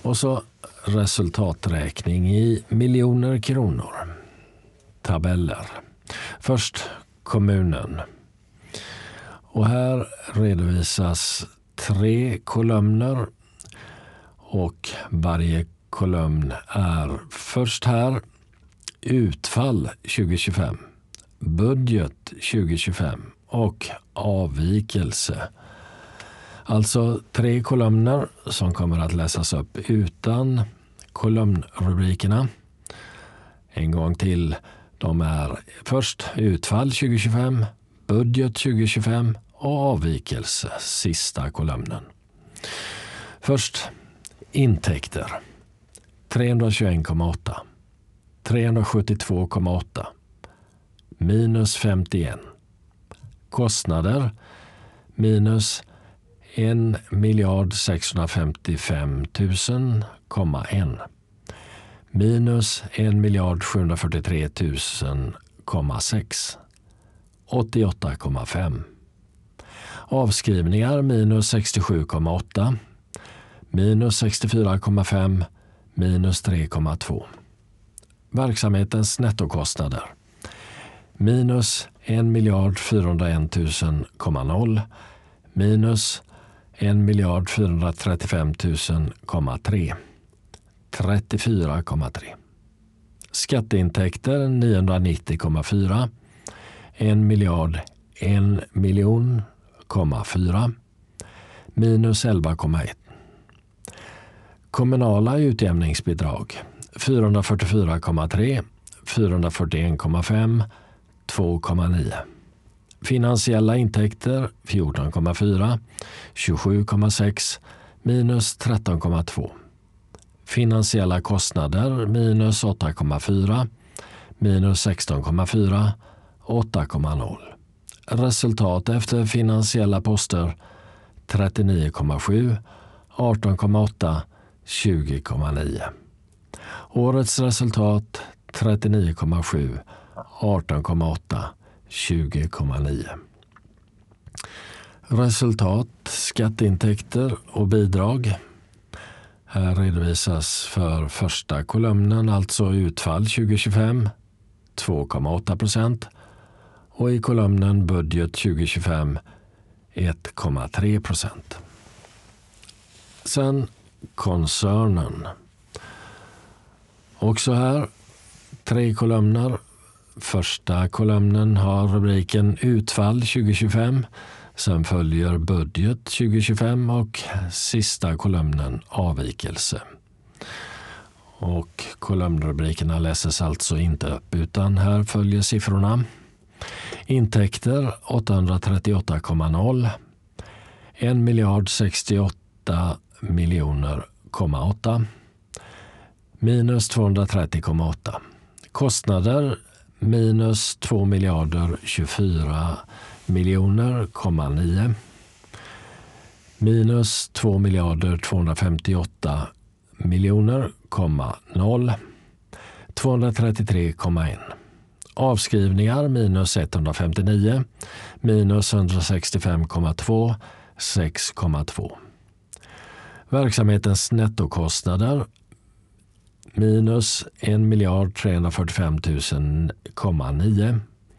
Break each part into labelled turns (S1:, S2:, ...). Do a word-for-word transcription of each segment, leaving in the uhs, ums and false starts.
S1: Och så resultaträkning i miljoner kronor. Tabeller. Först kommunen. Och här redovisas tre kolumner och varje kolumn är först här utfall tjugo tjugofem, budget tjugo tjugofem och avvikelse. Alltså tre kolumner som kommer att läsas upp utan kolumnrubrikerna. En gång till. De är först utfall tjugo tjugofem, budget tjugo tjugofem och avvikelse, sista kolumnen. Först intäkter. trehundratjugoett komma åtta. trehundrasjuttiotvå komma åtta. Minus femtioen. Kostnader. Minus en miljard sexhundrafemtiofem tusen komma en. Minus en miljard sjuhundrafyrtiotre tusen komma sex. åttioåtta komma fem. Avskrivningar minus sextiosju komma åtta. Minus sextiofyra komma fem. Minus tre komma två. Verksamhetens nettokostnader. Minus en miljard fyrahundraett tusen komma noll. Minus en miljard fyrahundratrettiofem tusen komma tre. trettiofyra komma tre. Skatteintäkter niohundranittio komma fyra. en miljard en miljon komma fyra. Minus elva komma ett. Kommunala utjämningsbidrag fyrahundrafyrtiofyra komma tre. fyrahundrafyrtioett komma fem. två komma nio. Finansiella intäkter fjorton komma fyra. tjugosju komma sex. Minus tretton komma två. Finansiella kostnader minus åtta komma fyra. Minus sexton komma fyra. åtta komma noll. Resultat efter finansiella poster trettionio komma sju. arton komma åtta. tjugo komma nio. Årets resultat trettionio komma sju. arton komma åtta. tjugo komma nio. Resultat, skatteintäkter och bidrag. Här redovisas för första kolumnen, alltså utfall tjugo tjugofem, två komma åtta procent. Och i kolumnen budget tjugo tjugofem, ett komma tre procent. Sen koncernen. Också här tre kolumner. Första kolumnen har rubriken utfall tjugo tjugofem. Sen följer budget tjugo tjugofem och sista kolumnen avvikelse. Och kolumnrubrikerna läses alltså inte upp utan här följer siffrorna. Intäkter åttahundratrettioåtta komma noll. en miljard sextioåtta miljoner komma åtta. Minus tvåhundratrettio komma åtta. Kostnader minus två miljarder tjugofyra miljoner komma nio. Minus två miljarder tvåhundrafemtioåtta miljoner komma noll. tvåhundratrettiotre komma ett. Avskrivningar minus etthundrafemtionio. Minus etthundrasextiofem komma två. sex komma två. Verksamhetens nettokostnader minus en miljard trehundrafyrtiofem tusen komma nio.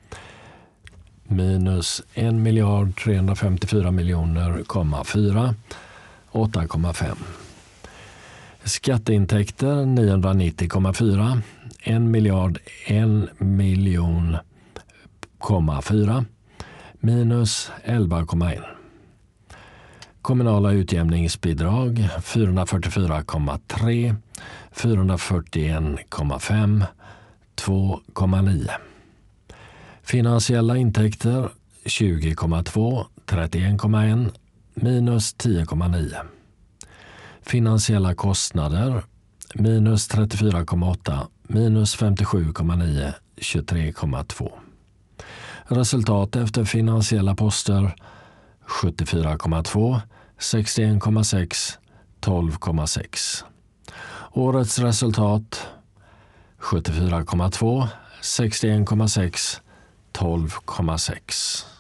S1: Minus en miljard trehundrafemtiofyra miljoner komma fyra. åtta komma fem. Skatteintäkter niohundranittio komma fyra. en miljard en miljon komma fyra. Minus elva komma ett. Kommunala utjämningsbidrag fyrahundrafyrtiofyra komma tre. fyrahundrafyrtioett komma fem. två komma nio. Finansiella intäkter tjugo komma två. trettioett komma ett. Minus tio komma nio. Finansiella kostnader minus trettiofyra komma åtta. Minus femtiosju komma nio. tjugotre komma två. Resultat efter finansiella poster sjuttiofyra komma två. sextioett komma sex. tolv komma sex. Årets resultat sjuttiofyra komma två. sextioett komma sex. tolv komma sex.